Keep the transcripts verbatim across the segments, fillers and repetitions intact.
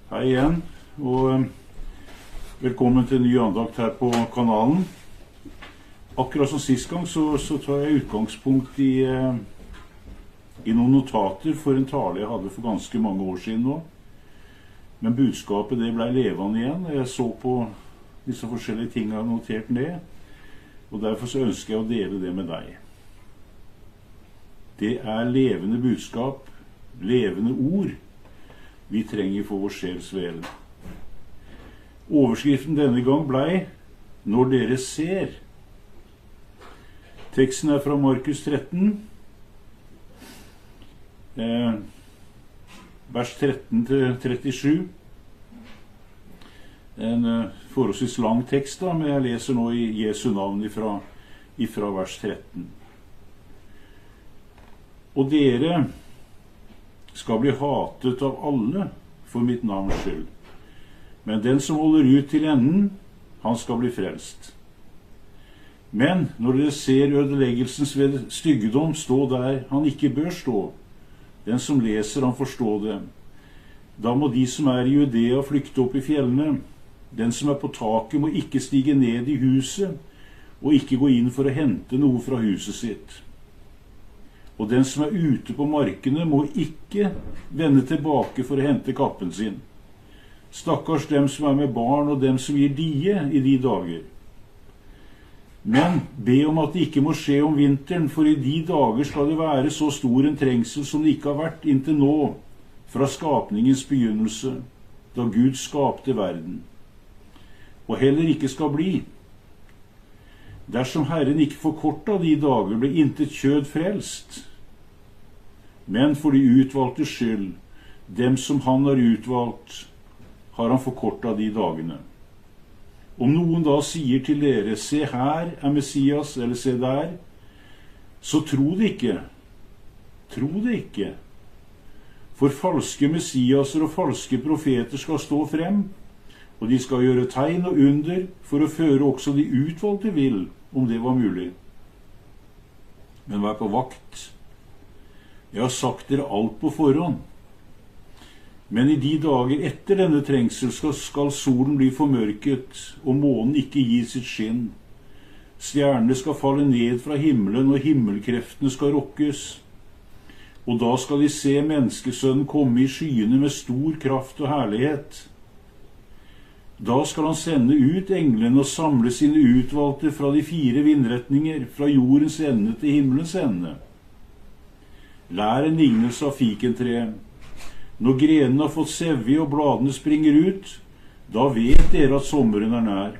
Hei igjen, og velkommen til en ny andakt her på kanalen. Akkurat som sist gang så, så tar jeg utgangspunkt i, i noen notater for en tale jeg hadde for ganske mange år siden nå. Men budskapet det ble levende igjen. Jeg så på disse forskjellige tingene jeg har notert ned, og derfor så ønsker jeg å dele det med deg. Det er levende budskap, levende ord, vi trenger for vår sjels vel. Overskriften denne gang ble «Når dere ser». Teksten er fra Markus tretten, eh, vers tretten til trettisju. En eh, forholdsvis lang tekst da, men jeg leser nå i Jesu navn ifra, ifra vers tretten. Og dere skal bli hatet av alle for mitt navns skyld. Men den som holder ut til enden, han skal bli frelst. Men når dere ser ødeleggelsens ved styggedom stå der han ikke bør stå, den som leser han forstå det, da må de som er i Judea flykte opp i fjellene. Den som er på taket må ikke stige ned i huset, og ikke gå inn for å hente noe fra huset sitt. Og den som er ute på markene må ikke vende tilbake for å hente kappen sin. Stakkars dem som er med barn og dem som gir die i de dager. Men be om at det ikke må skje om vinteren, for i de dager skal det være så stor en trengsel som det ikke har vært inntil nå, fra skapningens begynnelse, da Gud skapte verden. Og heller ikke skal bli. Dersom Herren ikke forkortet de dager, ble intet kjød frelst. Men for de utvalgte skyld, dem som han har utvalgt, har han forkortet de dagene. Om noen da sier til dere, se her er Messias, eller se der, så tro det ikke. Tro det ikke. For falske Messiaser og falske profeter skal stå frem, og de skal gjøre tegn og under for å føre også de utvalgte vill, om det var mulig. Men vær på vakt. Jeg har sagt dere alt på forhånd. Men i de dager etter denne trengsel skal, skal solen bli formørket, og månen ikke gi sitt skinn. Stjernene skal falle ned fra himmelen, og himmelkreftene skal rokkes. Og da skal de se menneskesønnen komme i skyene med stor kraft og herlighet. Da skal han sende ut englene og samle sine utvalgte fra de fire vindretninger, fra jordens ende til himmelens ende. Lær en lignelse av fikentreet. Når grenene har fått sevje og bladene springer ut, da vet dere at sommeren er nær.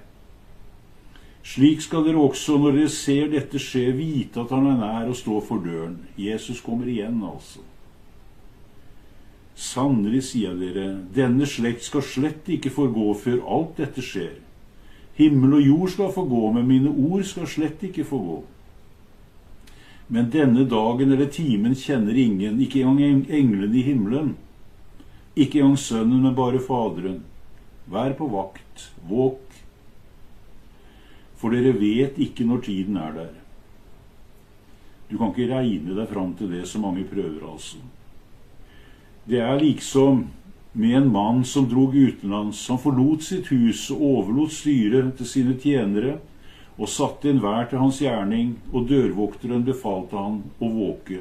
Slik skal dere også, når dere ser dette skje, vite at han er nær og står for døren. Jesus kommer igjen, altså. Sannelig, sier dere, denne slekt skal slett ikke forgå før alt dette skjer. Himmel og jord skal forgå, men mine ord skal slett ikke forgå. Men denne dagen eller timen kjenner ingen, ikke engang englene i himmelen. Ikke engang sønnen, men bare faderen. Vær på vakt, våk. For dere vet ikke når tiden er der. Du kan ikke regne deg fram til det så mange prøver, altså. Det er liksom med en mann som drog utenlands. Han forlot sitt hus og overlot styret til sine tjenere, og satte enhver til hans gjerning, og dørvokteren befalte han å våke.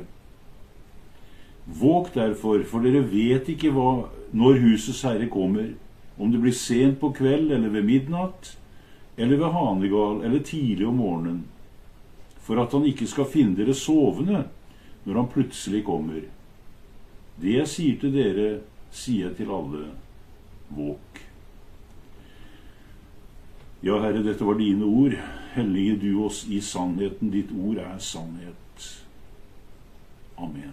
Våk derfor, for dere vet ikke hva, når husets herre kommer, om det blir sent på kveld, eller ved midnatt, eller ved hanegal, eller tidlig om morgenen, for at han ikke skal finne dere sovende, når han plutselig kommer. Det jeg sier til dere, sier jeg til alle, våk. Ja, Herre, dette var dine ord. Hellige du oss i sannheten. Ditt ord er sannhet. Amen.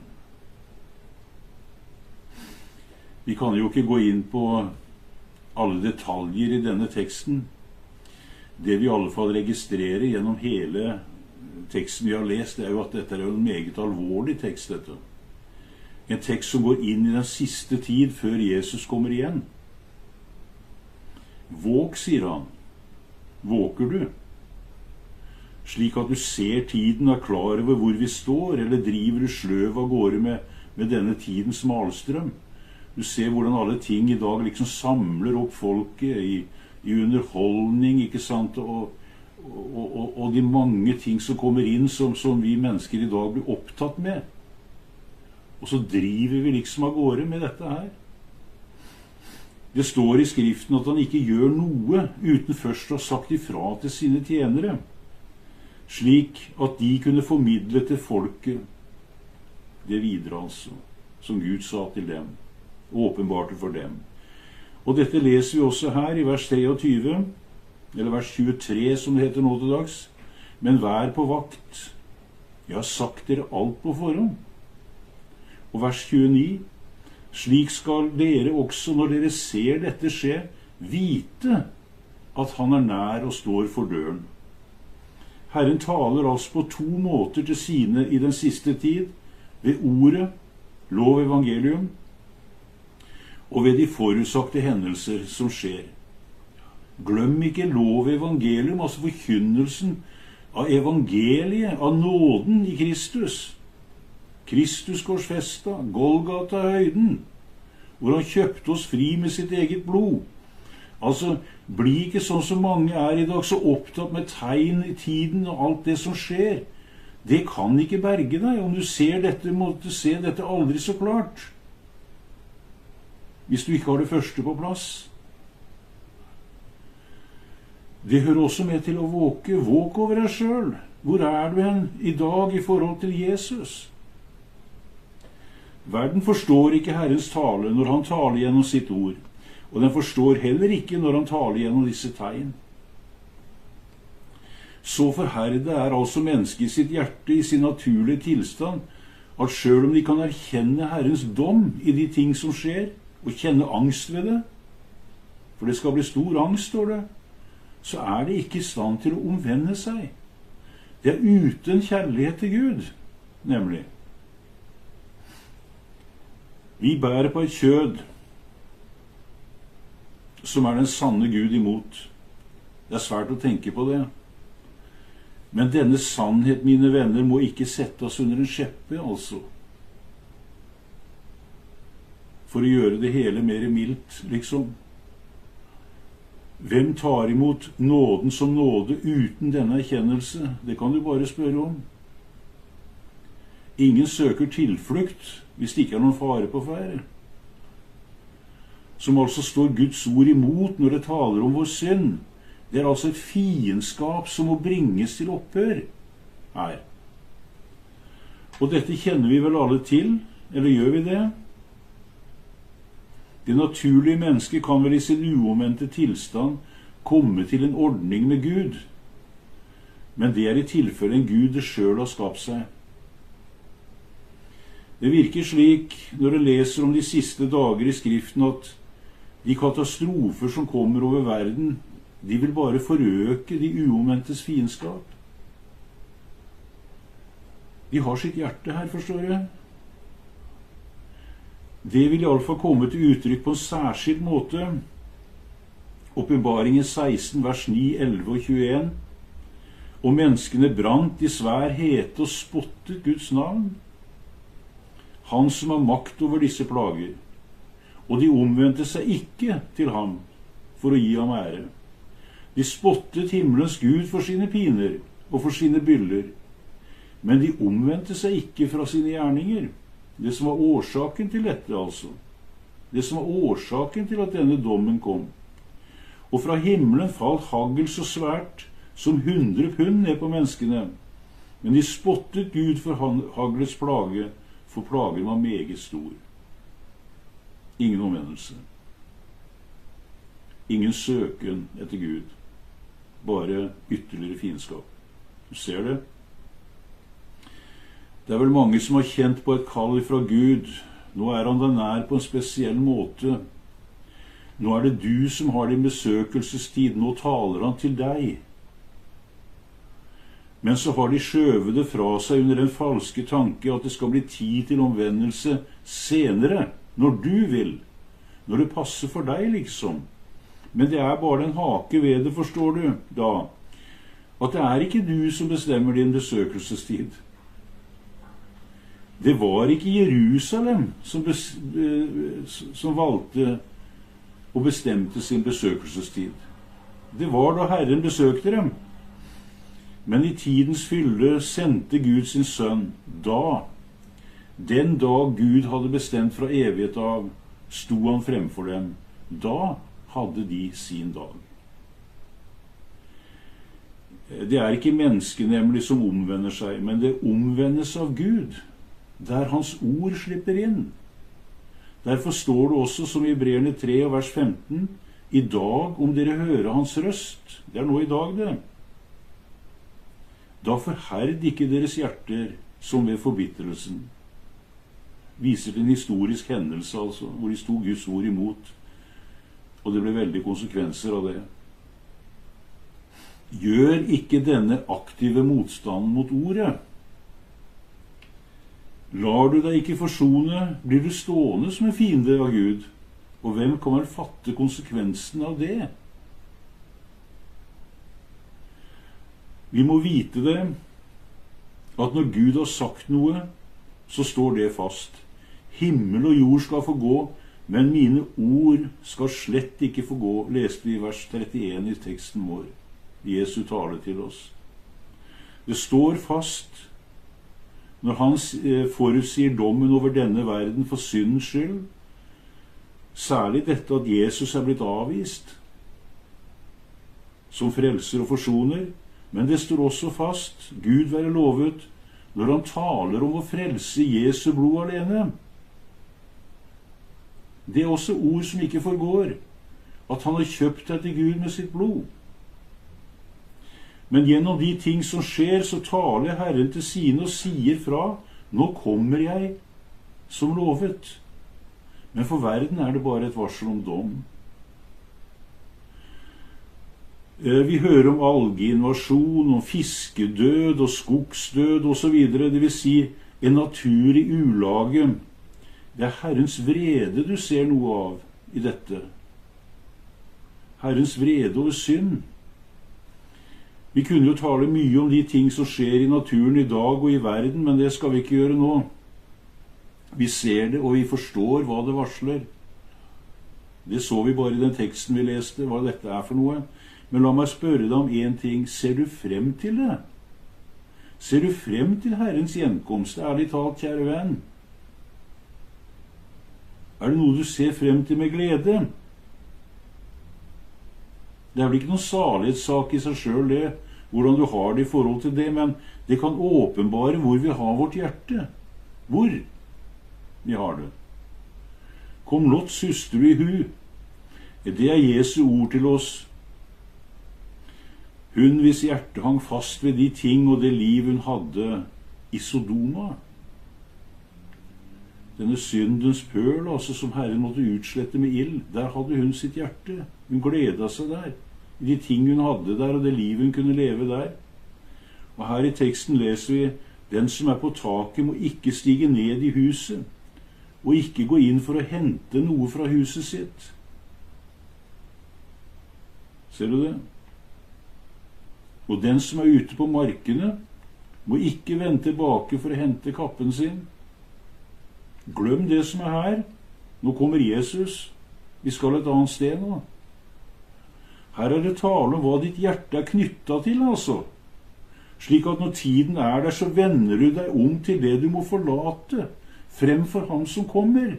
Vi kan jo ikke gå inn på alle detaljer i denne teksten. Det vi i alle fall registrerer gjennom hele teksten vi har lest, det er jo at dette er jo en meget alvorlig tekst, dette. En tekst som går inn i den siste tid før Jesus kommer igjen. Våk, sier han. Våker du? Slik at du ser tiden og er klar over hvor vi står, eller driver du sløv av gårde med, med denne tidens malstrøm? Du ser hvordan alle ting i dag liksom samler opp folket i, i underholdning, ikke sant, og, og, og, og de mange ting som kommer inn som, som vi mennesker i dag blir opptatt med. Og så driver vi liksom av gårde med dette her. Det står i Skriften at han ikke gjør noe uten først å ha sagt ifra til sine tjenere, slik at de kunne formidle til folket det videre, altså, som Gud sa til dem, og åpenbarte for dem. Og dette leser vi også her i vers treogtyve, eller vers tjuetre som det heter nå til dags. Men vær på vakt, jeg har sagt dere alt på forhånd. Og vers tjueni, slik skal dere også, når dere ser dette skje, vite at han er nær og står for døren. Herren taler altså på to måter til sine i den siste tid, ved ordet, lov evangelium, og ved de forutsagte hendelser som skjer. Glem ikke lov evangelium, altså forkynnelsen av evangeliet, av nåden i Kristus. Kristus korsfesta, Golgata høyden, hvor han kjøpte oss fri med sitt eget blod. Altså, bli ikke sånn som mange er i dag, så opptatt med tegn i tiden og alt det som skjer. Det kan ikke berge deg. Om du ser dette, må du se dette aldri så klart. Hvis du ikke har det første på plass. Det hører også med til å våke. Våk over deg selv. Hvor er du hen i dag i forhold til Jesus? Verden forstår ikke Herrens tale når han taler gjennom sitt ord, og den forstår heller ikke når han taler gjennom disse tegn. Så forherdet er altså mennesket i sitt hjerte i sin naturlige tilstand, at selv om de kan erkjenne Herrens dom i de ting som skjer, og kjenne angst ved det, for det skal bli stor angst, står det, så er de ikke i stand til å omvende seg. Det er uten kjærlighet til Gud, nemlig. Vi bærer på et kjød som er den sanne Gud imot. Det er svært å tenke på det. Men denne sannhet, mine venner, må ikke sette oss under en skjeppe, altså. For å gjøre det hele mer mildt, liksom. Hvem tar imot nåden som nåde uten denne erkjennelse? Det kan du bare spørre om. Ingen søker tilflukt hvis det ikke er noen fare på ferde. Som altså står Guds ord imot når det taler om vår synd. Det er altså et fiendskap som må bringes til opphør her. Og dette kjenner vi vel alle til, eller gjør vi det? Det naturlige mennesket kan vel i sin uomvendte tilstand komme til en ordning med Gud. Men det er i tilfelle en Gud det selv har skapt seg. Det virker slik, når en leser om de siste dager i Skriften, at de katastrofer som kommer over verden, de vil bare forøke de uomvendtes fiendskap. De har sitt hjerte her, forstår jeg. Det vil i alle fall komme til uttrykk på en særskilt måte. Åpenbaringen seksten, vers ni, elleve og tjueen. Og menneskene brant i svær hete og spottet Guds navn. Han som har makt over disse plager. Og de omvendte seg ikke til ham for å gi ham ære. De spottet himmelens Gud for sine piner og for sine byller. Men de omvendte seg ikke fra sine gjerninger. Det som var årsaken til dette, altså. Det som var årsaken til at denne dommen kom. Og fra himmelen falt hagl så svært som hundre pund ned på menneskene. Men de spottet Gud for haglets plage, for plagen var meget stor. Ingen omvendelse. Ingen søken etter Gud. Bare ytterligere fiendskap. Du ser det? Det er vel mange som har kjent på et kall fra Gud. Nå er han der nær på en spesiell måte. Nå er det du som har din besøkelsestid. Nå taler han til deg. Men så har de skjøvet det fra seg under den falske tanke at det skal bli tid til omvendelse senere, når du vil. Når det passer for deg, liksom. Men det er bare en hake ved det, forstår du, da. At det er ikke du som bestemmer din besøkelsestid. Det var ikke Jerusalem som, bes, som valgte og bestemte sin besøkelsestid. Det var da Herren besøkte dem. Men i tidens fylde sendte Gud sin sønn. Da, den dag Gud hadde bestemt fra evighet av, sto han fremfor dem. Da hadde de sin dag. Det er ikke mennesket nemlig som omvender seg, men det omvendes av Gud, der hans ord slipper inn. Derfor står det også, som i Hebreerne tre og vers femten, i dag om dere hører hans røst. Det er nå i dag det. Da forherd ikke deres hjerter som ved forbittelsen. Viser til en historisk hendelse, altså, hvor de sto Guds ord imot, og det ble veldig konsekvenser av det. Gjør ikke denne aktive motstanden mot ordet. Lar du deg ikke forsone, blir du stående som en fiende av Gud, og hvem kan vel fatte konsekvensen av det? Vi må vite det, at når Gud har sagt noe, så står det fast. Himmel og jord skal få gå, men mine ord skal slett ikke få gå, leste vi i vers trettien i teksten vår. Jesu tale til oss. Det står fast når han forutsier dommen over denne verden for syndens skyld, særlig dette at Jesus er blitt avvist som frelser og forsoner, men det står også fast, Gud være lovet, når han taler om å frelse Jesu blod alene. Det er også ord som ikke forgår, at han har kjøpt deg til Gud med sitt blod. Men gjennom de ting som skjer, så taler Herren til sine og sier fra, nå kommer jeg som lovet. Men for verden er det bare et varsel om dom. Vi hører om algeinvasjon, om fiskedød og skogsdød og så videre, det vil si en natur i ulage. Det er Herrens vrede du ser noe av i dette. Herrens vrede over synd. Vi kunne jo tale mye om de ting som skjer i naturen i dag og i verden, men det skal vi ikke gjøre nå. Vi ser det, og vi forstår hva det varsler. Det så vi bare i den teksten vi leste, hva dette er for noe. Men la meg spørre deg om en ting. Ser du frem til det? Ser du frem til Herrens gjenkomst? Ærlig talt, kjære venn. Er det noe du ser frem til med glede? Det er vel ikke noen salighetssak i seg selv det, hvordan du har det i forhold til det, men det kan åpenbare hvor vi har vårt hjerte. Hvor vi har det. Kom Lots hustru i hu. Det er Jesu ord til oss. Hun hvis hjerte hang fast ved de ting og det liv hun hadde i Sodoma. Denne syndens pøl, altså, som Herren måtte utslette med ild, der hadde hun sitt hjerte. Hun gledet seg der, i de ting hun hadde der, og det liv hun kunne leve der. Og her i teksten leser vi, den som er på taket må ikke stige ned i huset, og ikke gå inn for å hente noe fra huset sitt. Ser du det? Og den som er ute på markene, må ikke vende tilbake for å hente kappen sin. Glem det som er her. Nå kommer Jesus. Vi skal et annet sted nå. Her er det tale om hva ditt hjerte er knyttet til, altså. Slik at når tiden er der, så vender du deg om til det du må forlate, fremfor ham som kommer.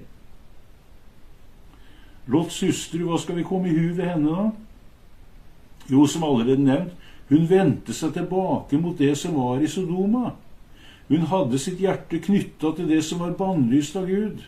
Lots hustru, hva skal vi komme i hu ved henne da? Jo, som allerede nevnt, hun vendte seg tilbake mot det som var i Sodoma. Hun hadde sitt hjerte knyttet til det som var bannlyst av Gud.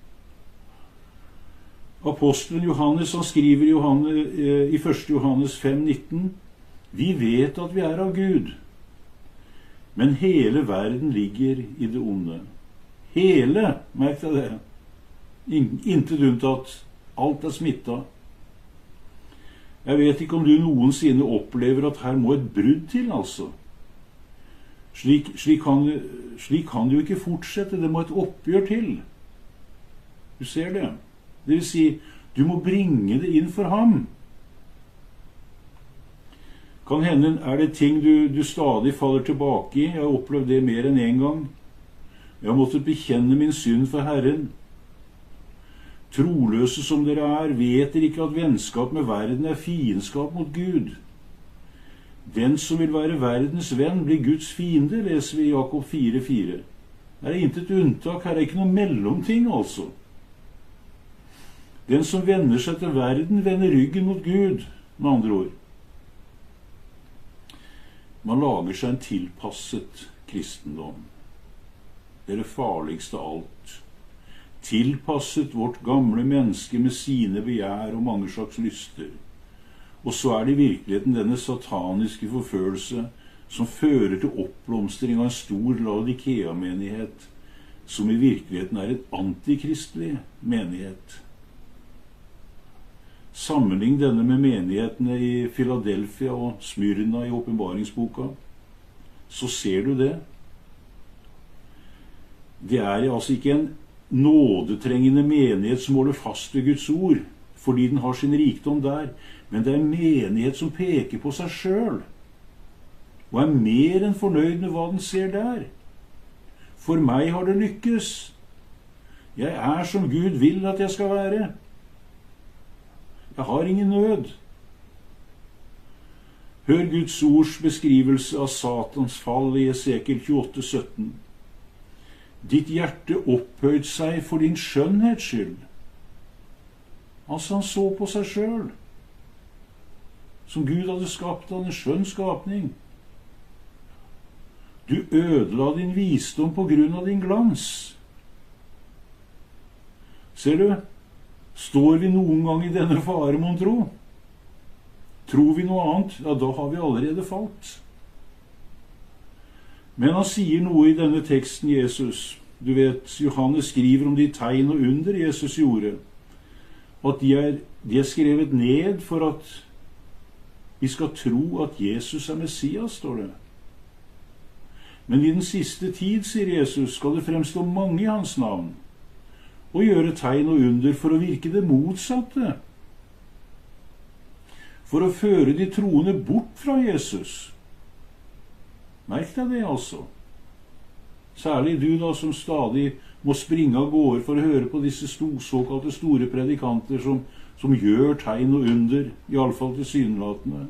Apostelen Johannes, han skriver i, Johannes, i første Johannes fem nitten, vi vet at vi er av Gud, men hele verden ligger i det onde. Hele, merk deg det. Intet unntatt. Alt er smittet. Jeg vet ikke om du noensinne opplever at her må et brudd til, altså. Slik, slik, kan, slik kan det jo ikke fortsette. Det må et oppgjør til. Du ser det. Det vil si, du må bringe det inn for ham. Kan hende er det ting du, du stadig faller tilbake i. Jeg har opplevd det mer enn en gang. Jeg har måttet bekjenne min synd for Herren. Troløse som dere er, vet dere ikke at vennskap med verden er fiendskap mot Gud. Den som vil være verdens venn, blir Guds fiende, leser vi i Jakob fire fire. Det er intet unntak, her er ikke noe mellomting, altså. Den som vender seg til verden, vender ryggen mot Gud, med andre ord. Man lager seg en tilpasset kristendom. Det er det farligste av alt. Tilpasset vårt gamle menneske med sine begjær og mange slags lyster. Og så er det i virkeligheten denne sataniske forførelse som fører til oppblomstring av en stor Laodikea-menighet, som i virkeligheten er en antikristelig menighet. Sammenlign denne med menighetene i Philadelphia og Smyrna i åpenbaringsboka, så ser du det. Det er altså ikke en nådetrengende menighet som holder fast ved Guds ord, fordi den har sin rikdom der, men det er en menighet som peker på seg selv, og er mer enn fornøyd med hva den ser der. For meg har det lykkes. Jeg er som Gud vil at jeg skal være. Jeg har ingen nød. Hør Guds ords beskrivelse av Satans fall i Esekiel tjueåtte sytten. Ditt hjerte opphøyd seg for din skjønnhets skyld. Altså han så på seg selv, som Gud hadde skapt av en skjønn skapning. Du ødela din visdom på grunn av din glans. Ser du, står vi noen gang i denne fare, mon tro? Tror vi noe annet, ja, da har vi allerede falt. Men han sier noe i denne teksten, Jesus. Du vet, Johannes skriver om de tegn og under Jesus gjorde. At de er, de er skrevet ned for at vi skal tro at Jesus er Messias, står det. Men i den siste tid, sier Jesus, skal det fremstå mange i hans navn, og gjøre tegn og under for å virke det motsatte. For å føre de troende bort fra Jesus. Merk deg det, altså. Særlig du da, som stadig må springe av gårde for å høre på disse sto, såkalte store predikanter som, som gjør tegn og under, i alle fall tilsynelatende.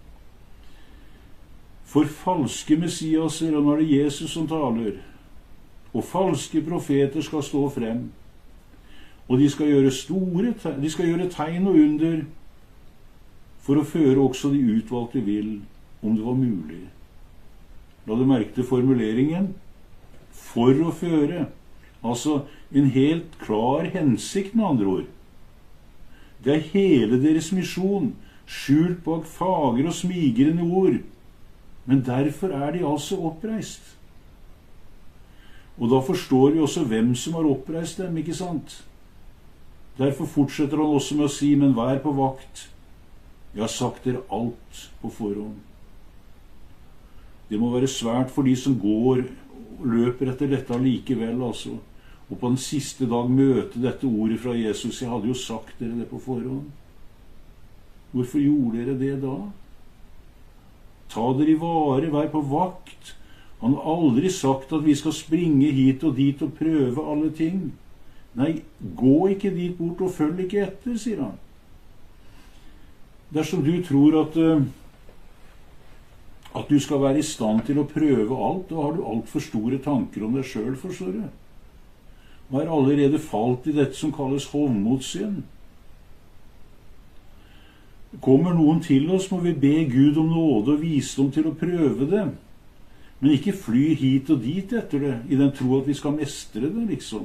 For falske messiaser, og nå er det Jesus som taler, og falske profeter skal stå frem, og de skal gjøre store, de skal gjøre tegn og under, for å føre også de utvalgte vil, om det var mulig. La du merke til formuleringen? For å føre. Altså en helt klar hensikt, med andre ord. Det er hele deres misjon, skjult bak fagre og smigrende ord. Men derfor er de altså oppreist. Og da forstår vi også hvem som har oppreist dem, ikke sant? Derfor fortsetter han også med å si, men vær på vakt. Jeg har sagt dere alt på forhånd. Det må være svært for de som går og løper etter dette allikevel, altså. Og på den siste dag møte dette ordet fra Jesus. Jeg hadde jo sagt dere det på forhånd. Hvorfor gjorde dere det da? Ta dere i vare, vær på vakt. Han har aldri sagt at vi skal springe hit og dit og prøve alle ting. Nei, gå ikke dit bort og følg ikke etter, sier han. Dersom du tror at uh, at du skal være i stand til å prøve alt, da har du alt for store tanker om deg selv, forstår du. Og er allerede falt i dette som kalles hovmodsynd. Kommer noen til oss, må vi be Gud om nåde og visdom til å prøve det, men ikke fly hit og dit etter det, i den tro at vi skal mestre det, liksom.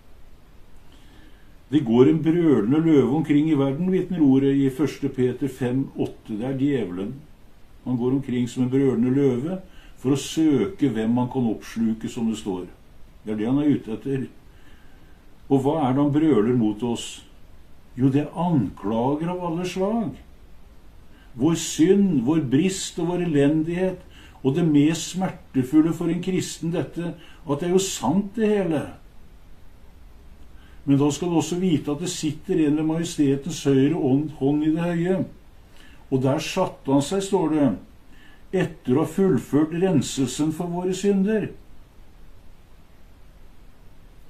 Det går en brølende løve omkring i verden, vitner ordet i første Peter fem åtte, det er djevelen. Han går omkring som en brølende løve for å søke hvem han kan oppsluke, som det står. Det er det han er ute etter. Og hva er det han brøler mot oss? Jo, det er anklager av alle slag. Vår synd, vår brist og vår elendighet, og det mest smertefulle for en kristen dette, at det er jo sant det hele. Men da skal du også vite at det sitter en ved majestetens høyre hånd i det høye. Og der satte han seg, står det, etter å ha fullført renselsen for våre synder.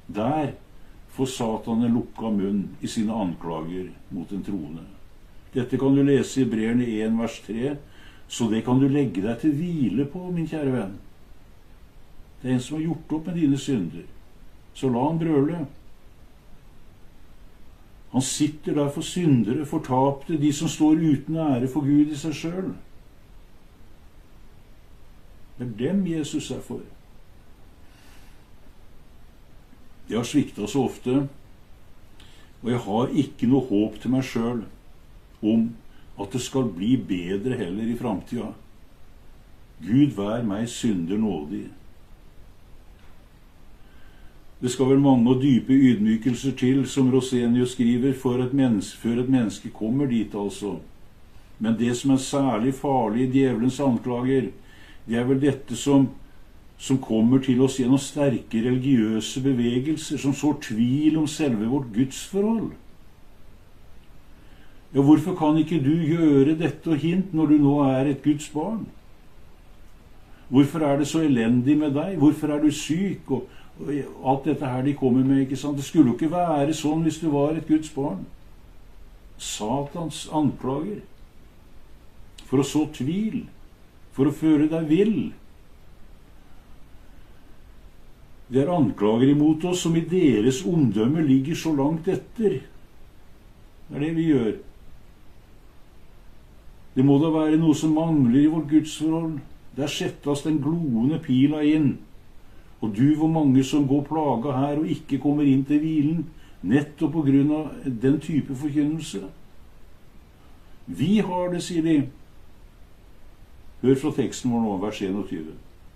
Der får Satan en lukka munn i sine anklager mot en troende. Dette kan du lese i Hebreerne én vers tre, så det kan du legge deg til hvile på, min kjære venn. Det er en som har gjort opp med dine synder. Så la han brøle. Han sitter der for syndere, fortapte, de som står uten ære for Gud i seg selv. Det er dem Jesus er for. Jeg har sviktet så ofte, og jeg har ikke noe håp til meg selv om at det skal bli bedre heller i fremtiden. Gud vær meg synder nådig. Det skal vel mange og dype ydmykelser til, som Rosenius skriver, for et menneske, før et menneske kommer dit, altså. Men det som er særlig farlig i djevelens anklager, det er vel dette som, som kommer til oss gjennom sterke religiøse bevegelser, som sår tvil om selve vårt gudsforhold. Ja, hvorfor kan ikke du gjøre dette og hint når du nå er et Guds barn? Hvorfor er det så elendig med deg? Hvorfor er du syk? Og, og alt dette her de kommer med, ikke sant? Det skulle jo ikke være sånn hvis du var et Guds barn. Satans anklager. For å så tvil. For å føre deg vill. Det er anklager imot oss som i deres omdømme ligger så langt etter. Det er det vi gjør. Det må da være noe som mangler i vårt gudsforhold. Der settes den gloende pila inn. Og du hvor mange som går plaga her og ikke kommer inn til hvilen, nettopp på grunn av den type forkynnelse. Vi har det, sier de. Hør fra teksten vår nå, vers enogtyve.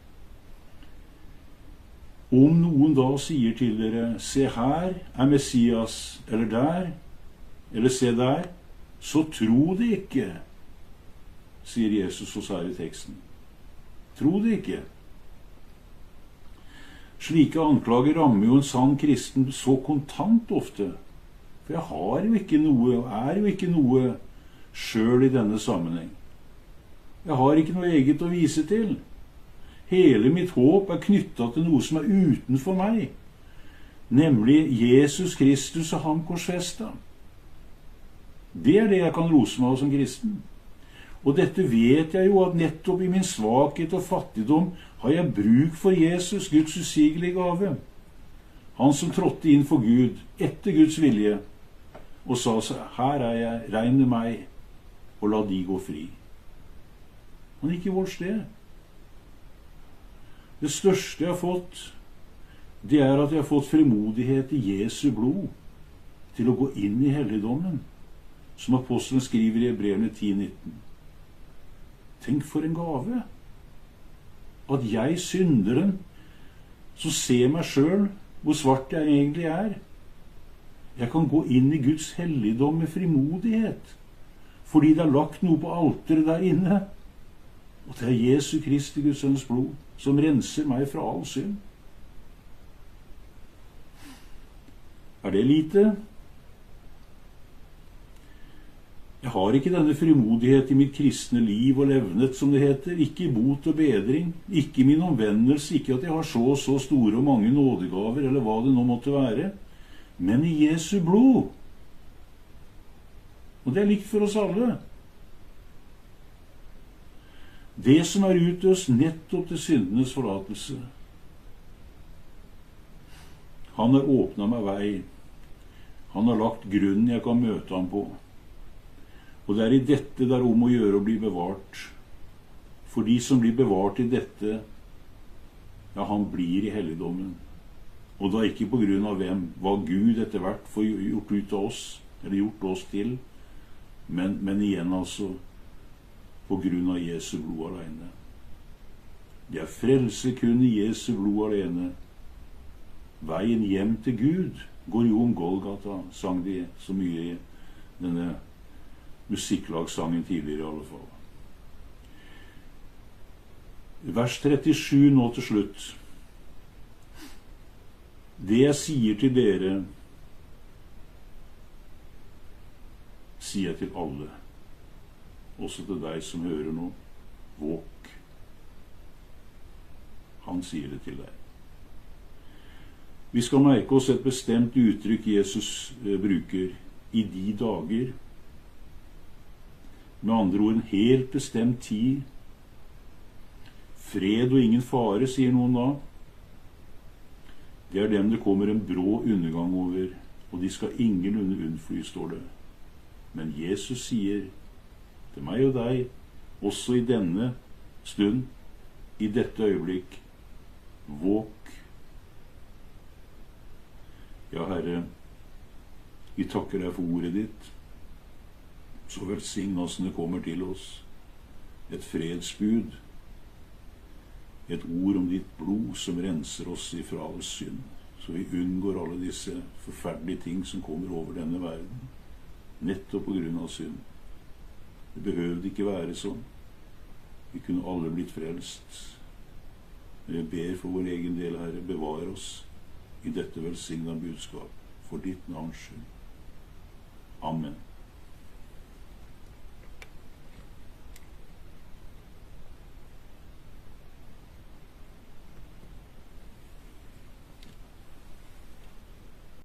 Om noen da sier til dere, se her er Messias, eller der, eller se der, så tro det ikke, sier Jesus hos her i teksten. Tro det ikke. Slike anklager rammer jo en sann kristen så kontant ofte. For jeg har jo ikke noe, er jo ikke noe selv i denne sammenheng. Jeg har ikke noe eget å vise til. Hele mitt håp er knyttet til noe som er utenfor meg, nemlig Jesus Kristus og ham korsfestet. Det er det jeg kan rose meg av som kristen. Og dette vet jeg jo, at nettopp i min svakhet og fattigdom har jeg bruk for Jesus, Guds usigelige gave. Han som trådte inn for Gud, etter Guds vilje, og sa seg, her er jeg, regn med meg, og la de gå fri. Men ikke vårt sted. Det største jeg har fått, det er at jeg har fått frimodighet i Jesu blod til å gå inn i helligdommen, som apostelen skriver i Hebreerne ti nitten. Tenk for en gave. At jeg, synderen, som ser meg selv, hvor svart jeg egentlig er, jeg kan gå inn i Guds helligdom med frimodighet, fordi det er lagt noe på alteret der inne, og det er Jesu Kristi Guds sønns blod, som renser meg fra all synd. Er det lite? Jeg har ikke denne frimodighet i mitt kristne liv og levnet, som det heter, ikke i bot og bedring, ikke i min omvendelse, ikke at jeg har så og så store og mange nådegaver, eller hva det nå måtte være, men i Jesu blod. Og det er likt for oss alle. Det som er utøst nettopp til syndenes forlatelse. Han har åpnet meg vei. Han har lagt grunnen jeg kan møte ham på. Og det er i dette det er om å gjøre å bli bevart. For de som blir bevart i dette, ja, han blir i helligdommen. Og da ikke på grunn av hvem, hva Gud etter hvert får gjort ut av oss, eller gjort oss til, men, men igjen altså på grunn av Jesu blod alene. Det er frelse kun i Jesu blod alene. Veien hjem til Gud går jo om Golgata, sang de så mye i denne musikklagssangen tidligere i alle fall. Vers trettisju nå til slutt. Det jeg sier til dere, sier jeg til alle, også til deg som hører nå. Våk. Han sier det til deg. Vi skal merke oss et bestemt uttrykk Jesus eh, bruker, i de dager. Med andre ord en helt bestemt tid. Fred og ingen fare, sier noen da. Det er dem det kommer en brå undergang over, og de skal ingenlunde unnfly, står det. Men Jesus sier til meg og deg, også i denne stund, i dette øyeblikk, våk. Ja, Herre, vi takker deg for ordet ditt. Så velsign oss når det kommer til oss. Et fredsbud. Et ord om ditt blod som renser oss ifra all synd. Så vi unngår alle disse forferdelige ting som kommer over denne verden. Nettopp på grunn av synd. Det behøvde ikke være sånn. Vi kunne alle blitt frelst. Men jeg ber for vår egen del, Herre, bevare oss i dette velsigna budskap for ditt navns skyld. Amen.